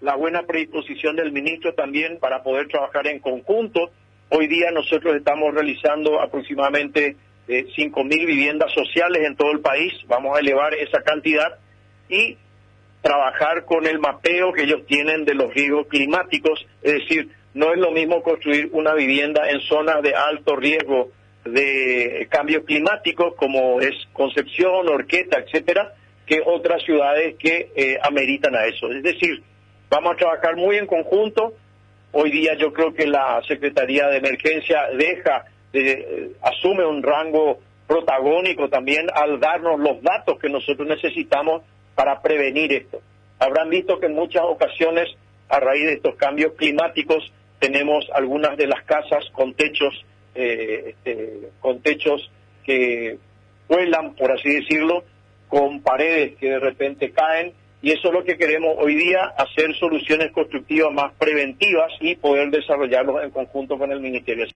la buena predisposición del ministro también para poder trabajar en conjunto. Hoy día nosotros estamos realizando aproximadamente 5.000 viviendas sociales en todo el país. Vamos a elevar esa cantidad y trabajar con el mapeo que ellos tienen de los riesgos climáticos. Es decir, no es lo mismo construir una vivienda en zonas de alto riesgo de cambio climático, como es Concepción, Horqueta, etcétera, que otras ciudades que ameritan a eso. Es decir, vamos a trabajar muy en conjunto. Hoy día yo creo que la Secretaría de Emergencia asume un rango protagónico también al darnos los datos que nosotros necesitamos para prevenir esto. Habrán visto que en muchas ocasiones, a raíz de estos cambios climáticos, tenemos algunas de las casas con techos que vuelan, por así decirlo, con paredes que de repente caen, y eso es lo que queremos hoy día, hacer soluciones constructivas más preventivas y poder desarrollarlos en conjunto con el Ministerio.